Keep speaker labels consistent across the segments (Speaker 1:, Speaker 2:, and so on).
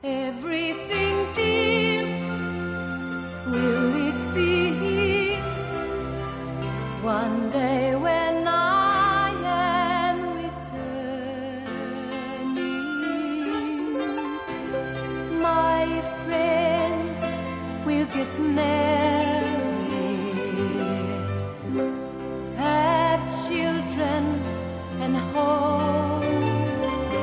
Speaker 1: Everything dear, will it be here one day when I am returning? My friends will get married, have children and homes.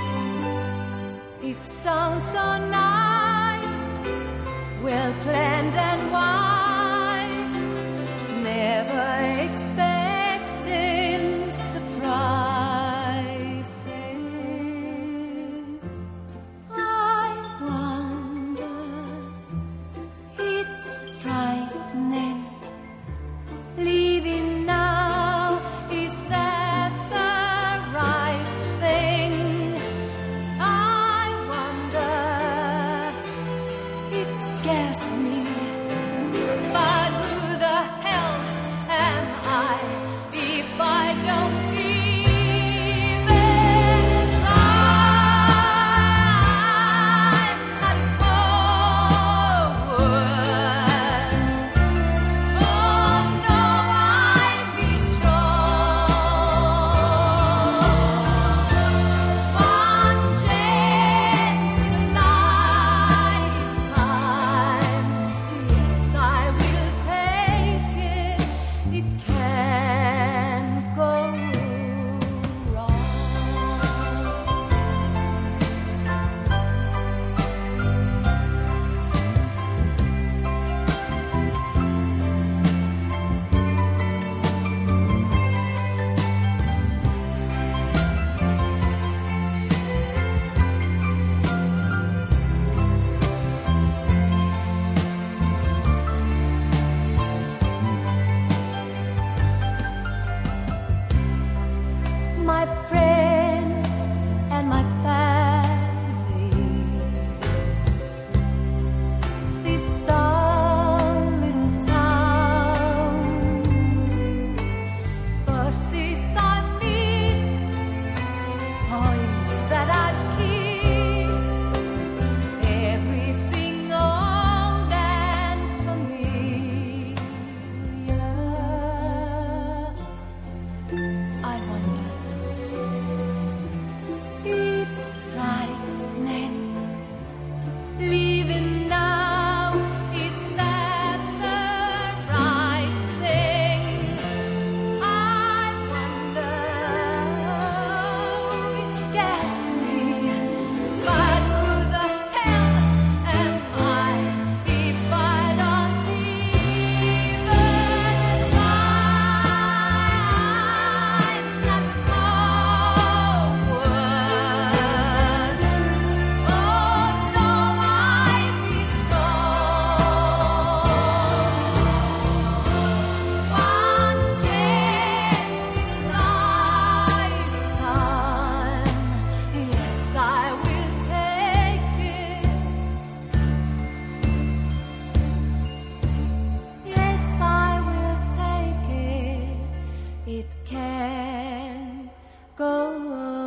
Speaker 1: It sounds so nice, well planned and wise, never expecting surprises. I wonder, it's frightening, leaving now, is that the right thing? I wonder, it scares me, but who the hell am I if I don't even try? Not forward. Oh no, I'll be strong. One chance in a lifetime. Yes, I will take it. It can't go wrong. My friends and my family, this dull little town, buses I've missed, toys that I've kissed, everything old and familiar. I wonder, it's frightening, leaving now, is that the right thing? I wonder, it scares me, but who the hell am I if I don't even try? Not forward. Oh no, I'll be strong. One chance in a lifetime. Yes, I will take it. Yes, I will take it. It can go